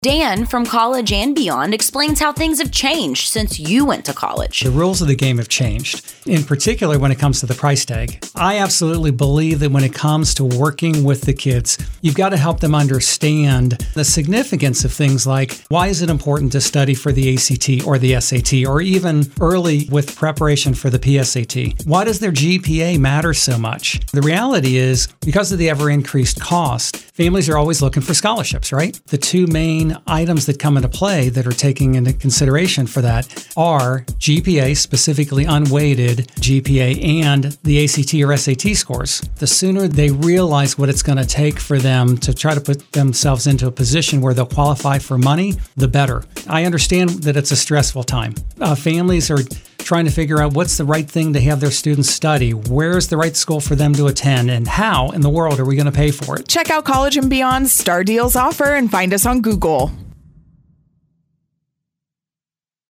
Dan from College and Beyond explains how things have changed since you went to college. The rules of the game have changed, in particular when it comes to the price tag. I absolutely believe that when it comes to working with the kids, you've got to help them understand the significance of things like, why is it important to study for the ACT or the SAT, or even early with preparation for the PSAT? Why does their GPA matter so much? The reality is, because of the ever-increased cost, families are always looking for scholarships, right? The two main items that come into play that are taking into consideration for that are GPA, specifically unweighted GPA, and the ACT or SAT scores. The sooner they realize what it's going to take for them to try to put themselves into a position where they'll qualify for money, the better. I understand that it's a stressful time. Families are trying to figure out what's the right thing to have their students study, where's the right school for them to attend, and how in the world are we going to pay for it. Check out College and Beyond's Star Deals offer and find us on Google.